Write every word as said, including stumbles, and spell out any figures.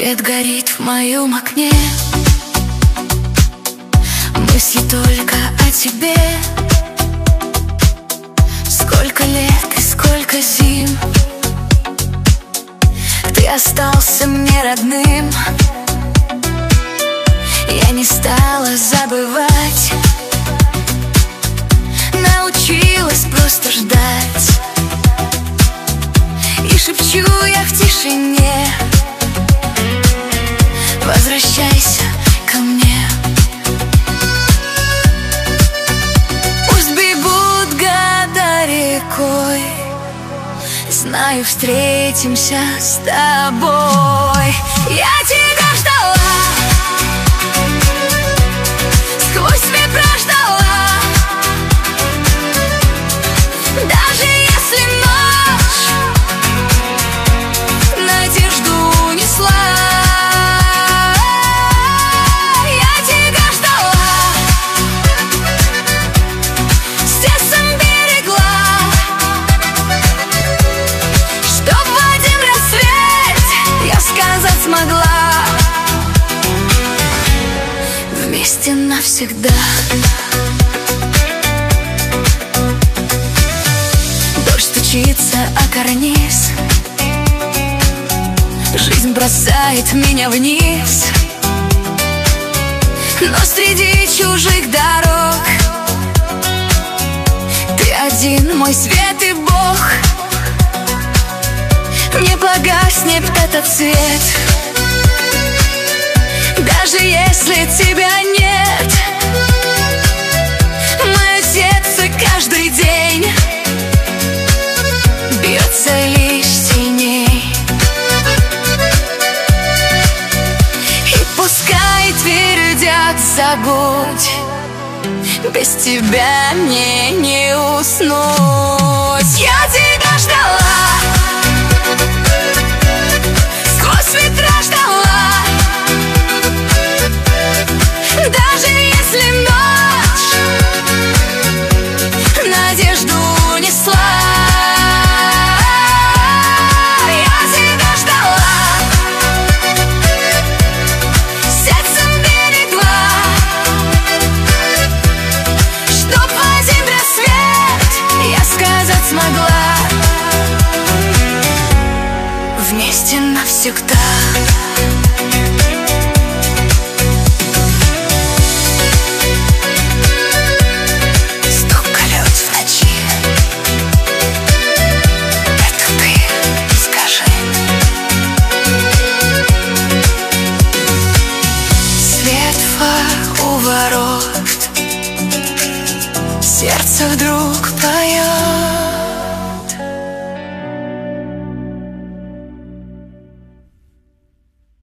Свет горит в моем окне, мысли только о тебе. Сколько лет и сколько зим ты остался мне родным. Я не стала забывать, научилась просто ждать. И шепчу я в тишине: возвращайся ко мне. Пусть бегут года рекой, знаю, встретимся с тобой. Я тебя ждала, сквозь ветра ждала, даже если ночь надежду несла. Я тебя ждала, сердцем берегла, чтоб в один рассвет я сказать смогла: вместе навсегда. Дождь стучится о карниз, жизнь бросает меня вниз, но среди чужих дорог ты один мой свет и Бог. Не погаснет этот свет, даже если тебя нет. Мое сердце каждый день бьется лишь сильней. И пускай твердят: забудь, без тебя мне не уснуть. Я тебя ждала, сквозь ветра ждала, даже если ночь надежду несла. Я тебя ждала, сердцем берегла, чтоб в один рассвет я сказать смогла: вместе навсегда. Ворот, сердце вдруг поет.